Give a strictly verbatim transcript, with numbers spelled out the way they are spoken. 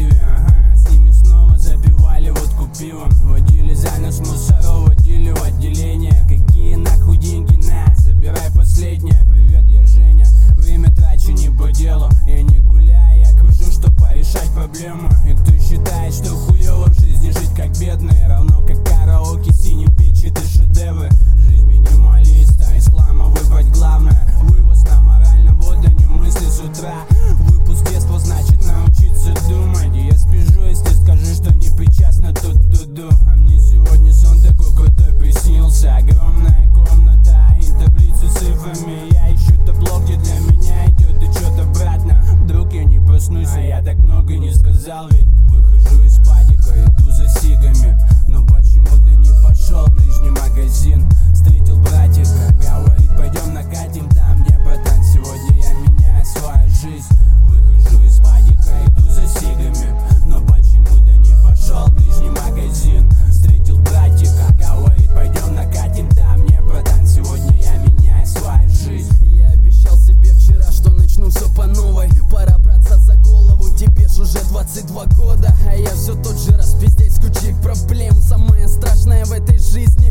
пиве, ага. С ними снова запивали водку пивом. Водили за нос мусоров, водили в отделение. Какие нахуй деньги, на, забирай последнее. Привет, я Женя, время трачу не по делу. Я не гуляю, я кружу, чтоб порешать проблему. И кто считает, что хуёво в жизни жить как бедный, равно как караоке синий пичет и шедевры. Жизнь минималиста, из хлама выбрать главное. Вывоз на моральном, вот они мысли с утра. Выпуск детства значит научиться думать. И я спижу, если скажу, что не причастна тут туду. А мне сегодня сон такой крутой приснился. Огромная комната и таблицу с цифрами. Я ищу табло, где для меня идет учет обратно. Вдруг я не проснусь, а я так много не сказал. Ведь выхожу из падика, иду за сигами. Но почему ты не пошел в ближний магазин? Встретил братика, говорит, пойдем накатим там. Не, братан, сегодня я меняю свою жизнь. Выхожу из падика, иду за сигами. Но почему ты не пошел в ближний магазин? Встретил братика, говорит, пойдем накатим там. Не, братан, сегодня я меняю свою жизнь. Я обещал себе вчера, что начну все по новой. Пора браться за голову, тебе ж уже двадцать два года. А я все тот же распиздец, кучей проблем. Самое страшное в этой жизни